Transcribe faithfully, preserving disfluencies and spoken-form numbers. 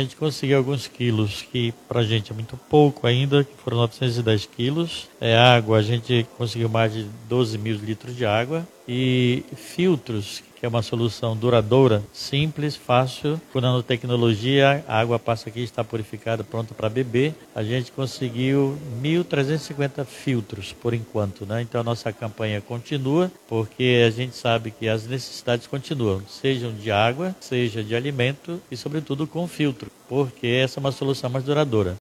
gente conseguiu alguns quilos, que pra gente é muito pouco ainda, que foram novecentos e dez quilos. É, água, a gente conseguiu mais de doze mil litros de água. E filtros, que é uma solução duradoura, simples, fácil. Com nanotecnologia, a água passa aqui, está purificada, pronta para beber. A gente conseguiu mil trezentos e cinquenta filtros, por enquanto, né? Então a nossa campanha continua, porque a gente sabe que as necessidades continuam, sejam de água, seja de alimento e, sobretudo, com filtro, porque essa é uma solução mais duradoura.